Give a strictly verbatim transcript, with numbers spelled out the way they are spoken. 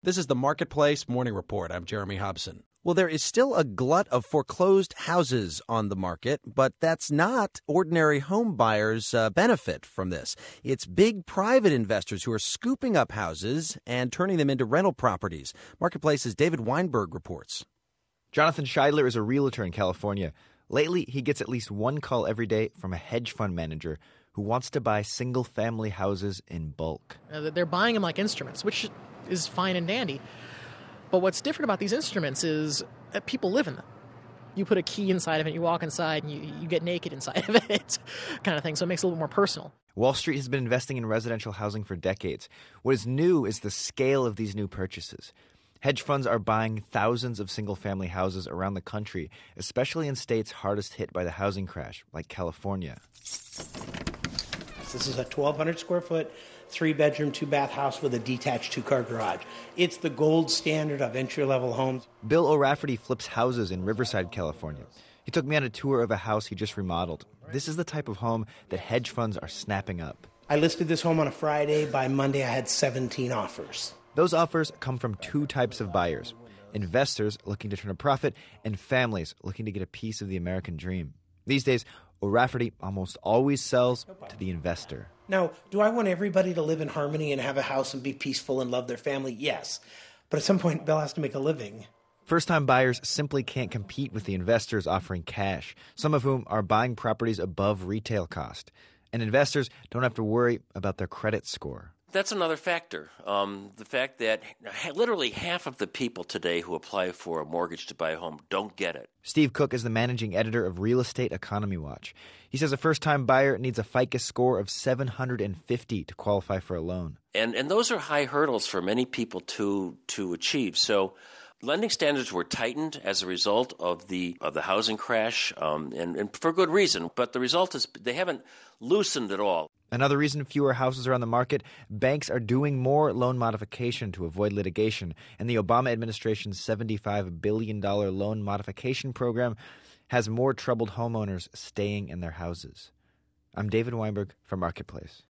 This is the Marketplace Morning Report. I'm Jeremy Hobson. Well, there is still a glut of foreclosed houses on the market, but that's not ordinary home buyers' uh, benefit from this. It's big private investors who are scooping up houses and turning them into rental properties. Marketplace's David Weinberg reports. Jonathan Scheidler is a realtor in California. Lately, he gets at least one call every day from a hedge fund manager who wants to buy single-family houses in bulk. Uh, they're buying them like instruments, which is fine and dandy. But what's different about these instruments is that people live in them. You put a key inside of it, you walk inside, and you, you get naked inside of it, kind of thing. So it makes it a little more personal. Wall Street has been investing in residential housing for decades. What is new is the scale of these new purchases. Hedge funds are buying thousands of single-family houses around the country, especially in states hardest hit by the housing crash, like California. This is a twelve hundred square foot, three-bedroom, two-bath house with a detached two-car garage. It's the gold standard of entry-level homes. Bill O'Rafferty flips houses in Riverside, California. He took me on a tour of a house he just remodeled. This is the type of home that hedge funds are snapping up. I listed this home on a Friday. By Monday, I had seventeen offers. Those offers come from two types of buyers: investors looking to turn a profit and families looking to get a piece of the American dream. These days, O'Rafferty almost always sells to the investor. Now, do I want everybody to live in harmony and have a house and be peaceful and love their family? Yes. But at some point, Bill has to make a living. First-time buyers simply can't compete with the investors offering cash, some of whom are buying properties above retail cost. And investors don't have to worry about their credit score. That's another factor. Um, the fact that literally half of the people today who apply for a mortgage to buy a home don't get it. Steve Cook is the managing editor of Real Estate Economy Watch. He says a first-time buyer needs a FICO score of seven hundred fifty to qualify for a loan. And and those are high hurdles for many people to to achieve. So lending standards were tightened as a result of the of the housing crash, um, and, and for good reason. But the result is they haven't loosened at all. Another reason fewer houses are on the market, banks are doing more loan modification to avoid litigation, and the Obama administration's seventy-five billion dollars loan modification program has more troubled homeowners staying in their houses. I'm David Weinberg for Marketplace.